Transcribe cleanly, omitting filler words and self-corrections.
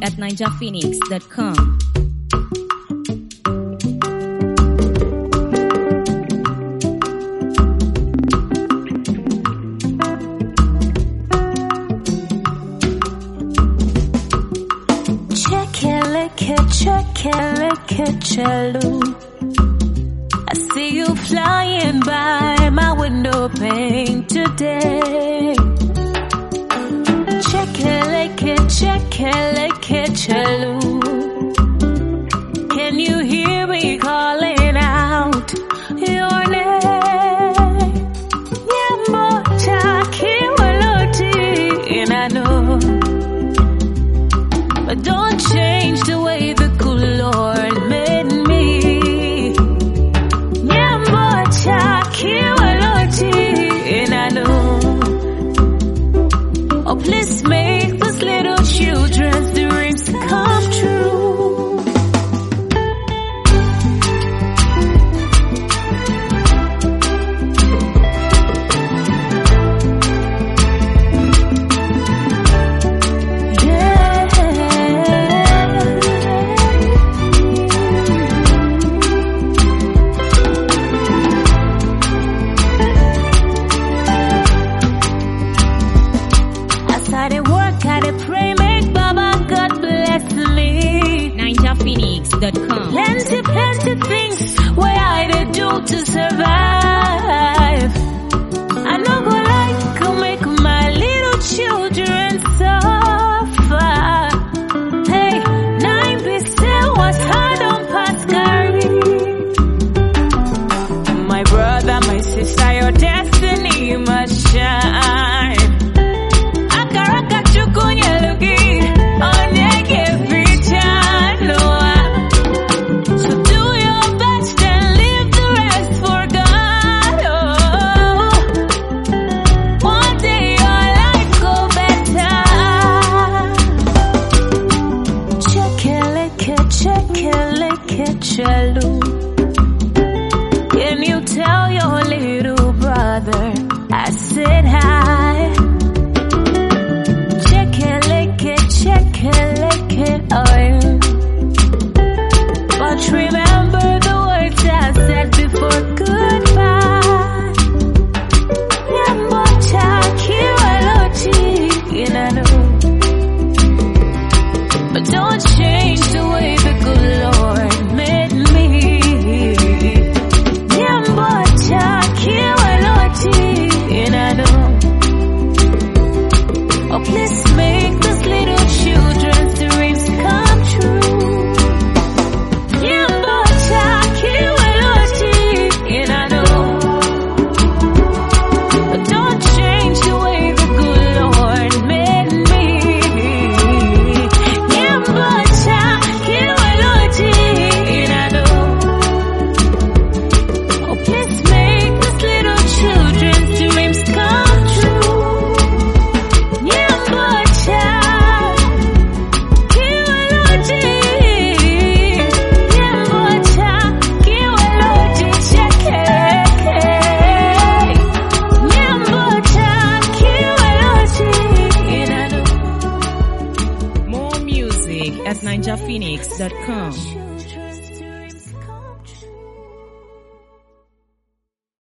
at ninjaphoenix.com. I see you flying by my window pane today. Check-a-lick-a-check-a-lick-a-chaloo. Can you hear me calling out your name? Nyambo Chakiwaloti, and I know, but don't change the way the good Lord made me. Nyambo Chakiwaloti, and I know. Oh, please make those little children's dreams come true. Plenty things where I did do to survive. I no go like to make my little children suffer. Hey, 9% was hard on Pascari. My brother, my sister, your destiny must shine. Akaraka chukunya lugi, onyeke vichano. Can you tell your little brother I said hi? Check it, oh. But remember the words I said before goodbye. Nyambo Chakiwaloti, and I know. But don't change the way the good Lord made me. Nyambo Chakiwaloti, and I know. Oh, please make those little children's dreams come true. Nyambo Chakiwaloti, and I know. But don't change the way the good Lord made me. Nyambo Chakiwaloti, and I know. Oh, please make those little children's dreams come true. Nyambo Chakiwaloti, Nyambo Chakiwaloti, Nyambo Chakiwaloti, and I know. More music at ninjaphoenix.com.